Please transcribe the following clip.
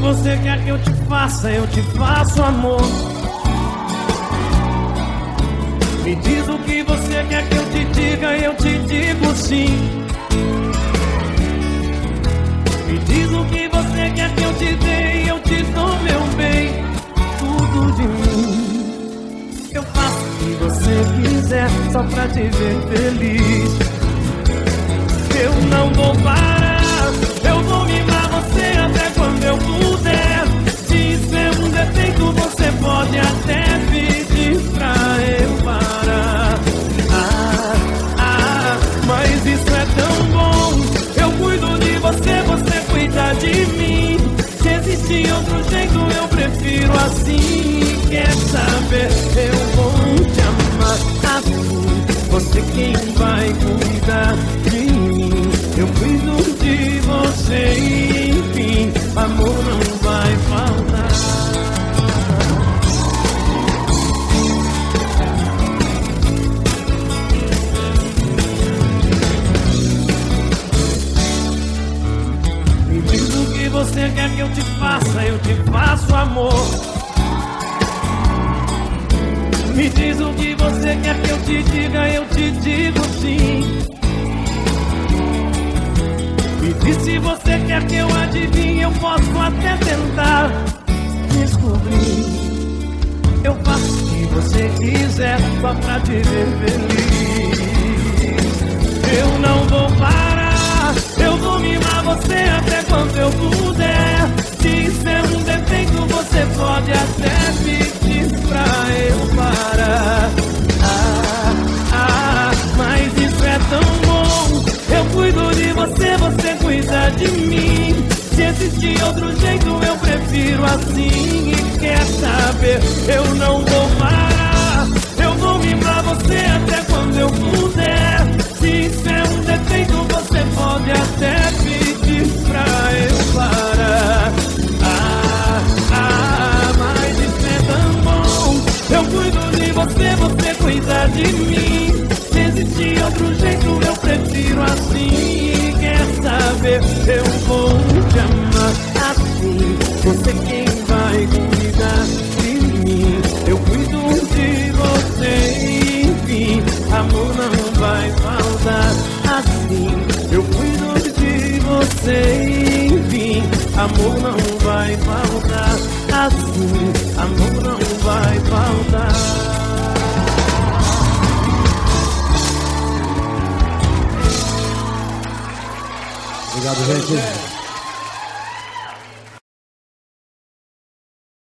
você quer que eu te faça, eu te faço, amor. Me diz o que você quer que eu te diga, eu te digo sim. Me diz o que você quer que eu te dê, eu te dou, meu bem. Tudo de mim eu faço o que você quiser, só pra te ver feliz. Eu não vou parar, eu vou mimar você até quando eu puder. Se isso é um defeito, você pode até pedir pra eu parar. Mas isso é tão bom. Eu cuido de você, você cuida de mim. Se existe outro jeito, eu prefiro assim. Quer saber? Eu vou te amar assim. Você quem vai cuidar de mim. Eu cuido de você, enfim. Amor não vai faltar. Me diz o que você quer que eu te faça, eu te faço, amor. Me diz o que você quer que eu te diga, eu te digo sim. Me diz se você quer que eu adivinhe, eu posso até tentar descobrir. Eu faço o que você quiser, só pra te ver feliz. Eu não vou parar, eu vou mimar você até quando eu puder. Se isso é um defeito, você pode até pedir pra eu parar. Mas isso é tão bom. Eu cuido de você, você cuida de mim. Se existe outro jeito, eu prefiro assim. E quer saber? Eu não vou parar, eu vou mimar você até quando eu puder. Se isso é um defeito, você pode até pedir pra eu parar. Mas isso é tão bom. Eu cuido de você, você cuida de mim. Se existe outro jeito, eu prefiro assim. Quer saber? Eu vou te amar assim. Você quem vai cuidar de mim. Eu cuido de você, enfim. Amor não vai faltar assim. Eu cuido de você, enfim. Amor não vai faltar assim. Amor não vai faltar. Obrigado, gente.